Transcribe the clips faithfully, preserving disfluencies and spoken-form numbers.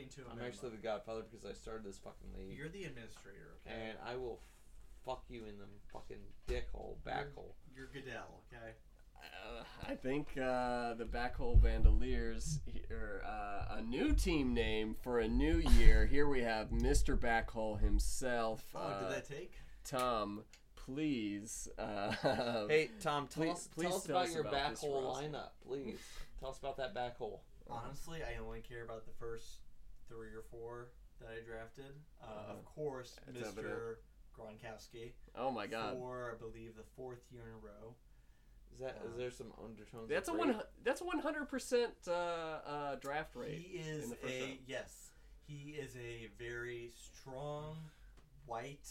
to a I'm minimum. actually the godfather because I started this fucking league. You're the administrator, okay? And I will fuck you in the fucking dick hole, back you're, hole. You're Goodell, okay? Uh, I think uh, the Backhole Bandoliers, here, uh, a new team name for a new year. Here we have Mister Backhole himself. Oh, uh, did that take? Tom, please. Uh, Hey, Tom, tell please, us, please tell us tell about us your about back this hole roster. lineup, please. Tell us about that back hole. Honestly, I only care about the first three or four that I drafted. Uh, Uh-huh. Of course, It's Mister Gronkowski. Oh my God, For, I believe, the fourth year in a row. Is that Uh, is there some undertones? that's a of one. rape? That's a one hundred percent uh, uh, draft rate. He is in the first a round. yes. He is a very strong white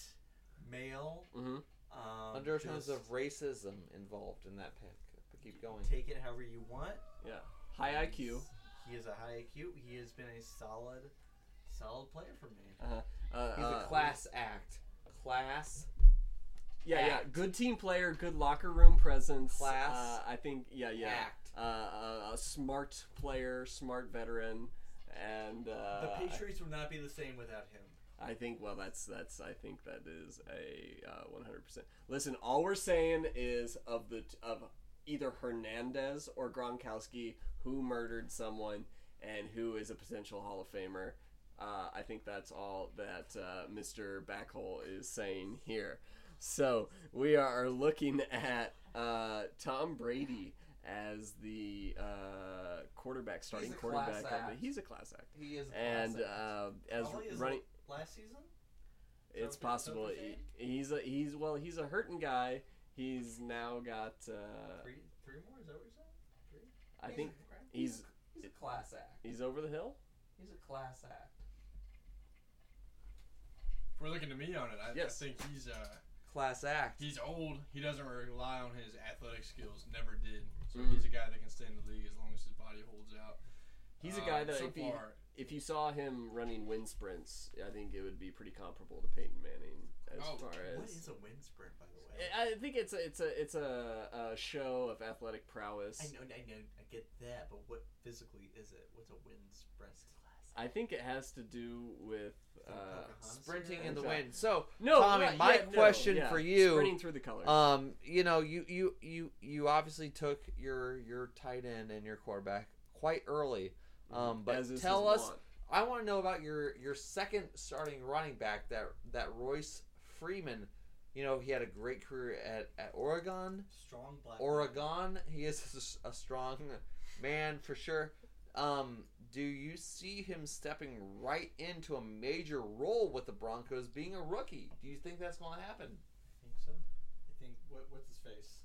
male. Mm-hmm. Um, Undertones just of racism involved in that pick. But keep going. Take it however you want. Yeah, high I Q. He is a high I Q. He has been a solid, solid player for me. Uh-huh. Uh, He's uh, a class act. Class. Yeah, yeah. act. Good team player, good locker room presence. Class Uh, I think, yeah, yeah. act. Uh, a, a smart player, smart veteran, and uh, The Patriots would not be the same without him. I think, well, that's that's. I think that is a uh, one hundred percent. Listen, all we're saying is of the of either Hernandez or Gronkowski, who murdered someone and who is a potential Hall of Famer. Uh, I think that's all that uh, Mister Backhole is saying here. So we are looking at uh, Tom Brady as the uh, quarterback, starting He's a quarterback. class Of the, act. he's a class act, He is. A and class act. uh, as Probably his running, last season. it's So- possible. so He, he's a, he's well, he's a hurting guy. He's now got. Uh, Three, three more. Is that what you're saying? Three. I He's think a- he's he's a class act. he's over the hill. He's a class act. If we're looking to me on it, I, Yes. I think he's uh Class act. he's old. He doesn't rely on his athletic skills. Never did. So Mhm. he's a guy that can stay in the league as long as his body holds out. He's a guy Um, that so if, he, far, if you saw him running wind sprints, I think it would be pretty comparable to Peyton Manning as Oh, far as. What is a wind sprint, by the way? I think it's a it's a it's a, a show of athletic prowess. I know, I know, I get that, but what physically is it? What's a wind sprint? I think it has to do with uh, Pocahontas Sprinting here? in the Exactly. wind. So, no. Tommy, right, my yeah, no, question yeah, for you. sprinting through the colors. Um, you know, you you you you obviously took your your tight end and your quarterback quite early. Um, but As is tell his us, want. I want to know about your your second starting running back, that that Royce Freeman. You know, he had a great career at, at Oregon. Strong black. Oregon, he is a, a strong man for sure. Um, do you see him stepping right into a major role with the Broncos, being a rookie? Do you think that's going to happen? I think so. I think what what's his face?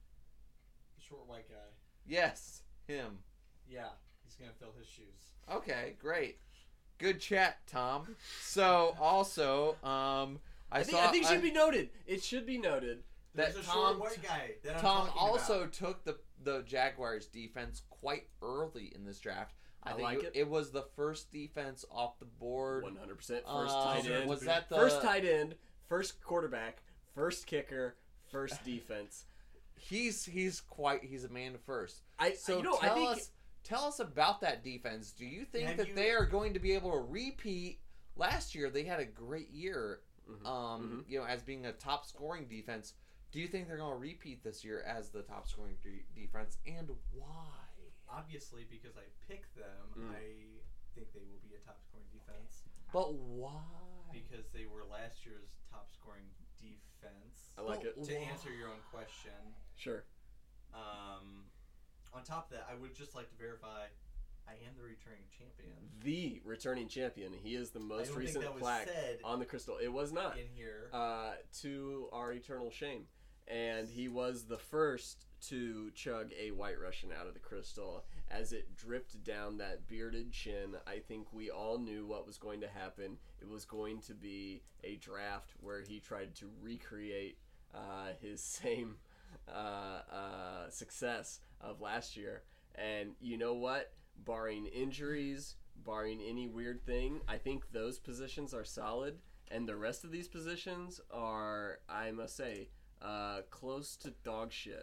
The short white guy. Yes, him. Yeah, he's gonna fill his shoes. Okay, great. Good chat, Tom. So, also, um, I, I think, saw I think it I- should be noted. It should be noted. that There's a Tom short white guy that I'm Tom talking also about. took the the Jaguars defense quite early in this draft. I, I think like it, it. it was the first defense off the board. One hundred percent. First Uh, tight end. Was that the First tight end. First quarterback. First kicker. First defense. He's he's quite he's a man first. I So you know tell I think us tell us about that defense. Do you think Have that you- they are going to be able to repeat? Last year they had a great year, Mhm. um, you know, as being a top scoring defense. Do you think they're going to repeat this year as the top scoring de- defense, and why? Obviously, because I picked them, Mm. I think they will be a top scoring defense. But why? Because they were last year's top scoring defense. I like it. But To why? answer your own question, Sure. um, on top of that, I would just like to verify I am the returning champion. The returning champion. He is the I most don't think recent that was plaque said on the crystal. It was not. in here. Uh, to our eternal shame. And he was the first to chug a White Russian out of the crystal as it dripped down that bearded chin. I think we all knew what was going to happen. It was going to be a draft where he tried to recreate uh, his same uh, uh, success of last year. And you know what? Barring injuries, barring any weird thing, I think those positions are solid. And the rest of these positions are, I must say, uh, close to dog shit.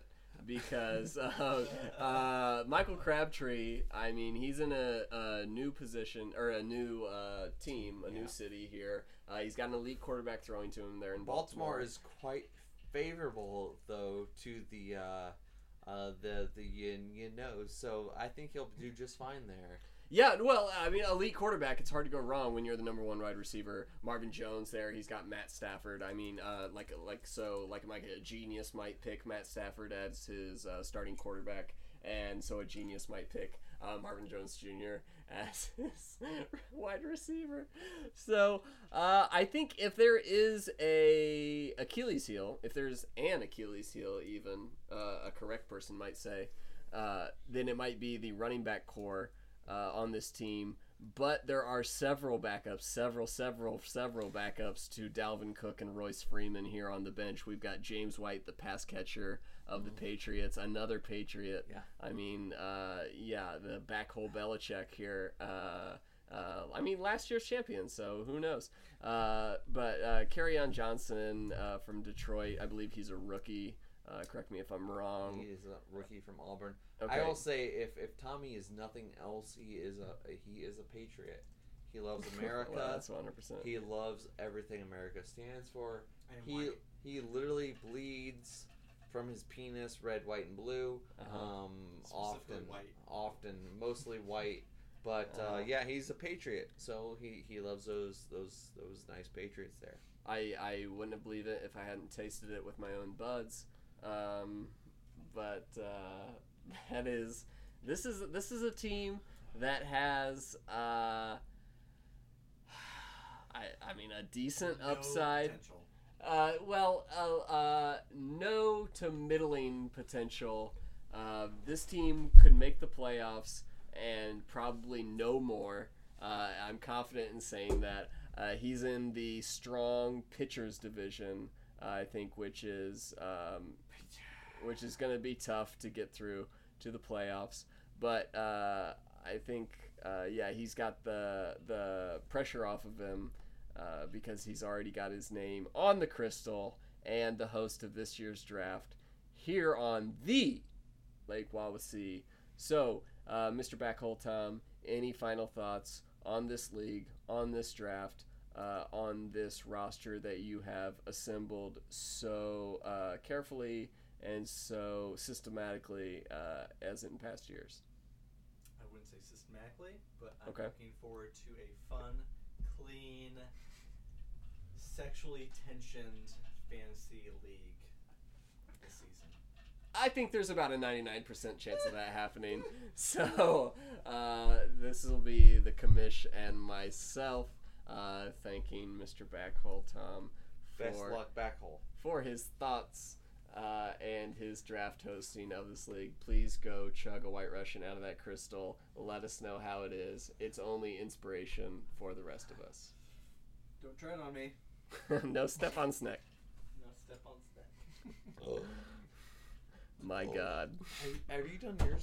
because uh, uh, Michael Crabtree, I mean, he's in a, a new position or a new uh, team, a Yeah. new city here. Uh, he's got an elite quarterback throwing to him there in Baltimore Baltimore. is quite favorable though to the uh, uh, the the you, you know. So I think he'll do just fine there. Yeah, well, I mean, elite quarterback, it's hard to go wrong when you're the number one wide receiver. Marvin Jones there, he's got Matt Stafford. I mean, uh, like, like so, like, like a genius might pick Matt Stafford as his uh, starting quarterback, and so a genius might pick uh, Marvin Jones Junior as his wide receiver. So, uh, I think if there is a Achilles heel, if there's an Achilles heel even, uh, a correct person might say, uh, then it might be the running back core Uh, on this team, but there are several backups, several, several, several backups to Dalvin Cook and Royce Freeman here on the bench. We've got James White, the pass catcher of the Patriots, another Patriot. Yeah. I mean, uh, yeah, the backhole Belichick here. Uh, uh, I mean, last year's champion, so who knows? Uh, but uh, Kerryon Johnson uh, from Detroit, I believe he's a rookie. Uh, correct me if I'm wrong. He is a rookie from Auburn. Okay. I will say, if, if Tommy is nothing else, he is a he is a patriot. He loves America. Well, that's one hundred percent. He loves everything America stands for. And He white. he literally bleeds from his penis red, white, and blue. Uh-huh. Um, Specifically often, white. often, mostly white. But uh, Uh-huh. yeah, he's a patriot, so he, he loves those those those nice patriots there. I, I wouldn't have believed it if I hadn't tasted it with my own buds. Um, but uh, that is this is this is a team that has uh, I I mean a decent No upside. potential. Uh, well, uh, uh, no to middling potential. Uh, this team could make the playoffs and probably no more. Uh, I'm confident in saying that. Uh, he's in the strong pitchers division, uh, I think, which is um, which is going to be tough to get through to the playoffs. But uh, I think, uh, yeah, he's got the the pressure off of him. Uh, because he's already got his name on the crystal and the host of this year's draft here on the Lake Wawasee. So, uh, Mister Backhole Tom, any final thoughts on this league, on this draft, uh, on this roster that you have assembled so uh, carefully and so systematically uh, as in past years? I wouldn't say systematically, but I'm Okay. looking forward to a fun, clean, sexually tensioned fantasy league this season. I think there's about a ninety-nine percent chance of that happening. So uh, this will be the commish and myself uh, thanking Mister Backhole Tom Best for, luck, backhole. for his thoughts uh, and his draft hosting of this league. Please go chug a White Russian out of that crystal. Let us know how it is. It's only inspiration for the rest of us. Don't try it on me. No step on snack. No step on snack. My Oh. God. Have, have you done yours